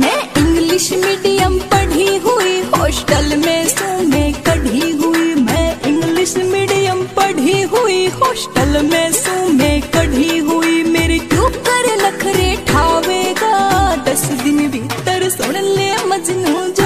मैं English medium पढ़ी हुई, हॉस्टल में सू में कढ़ी हुई। मैं इंग्लिश मीडियम पढ़ी हुई, हॉस्टल में सू में कढ़ी हुई। मेरे क्यों कर नखरे ठावेगा, 10 दिन भीतर सुन ले मजनू।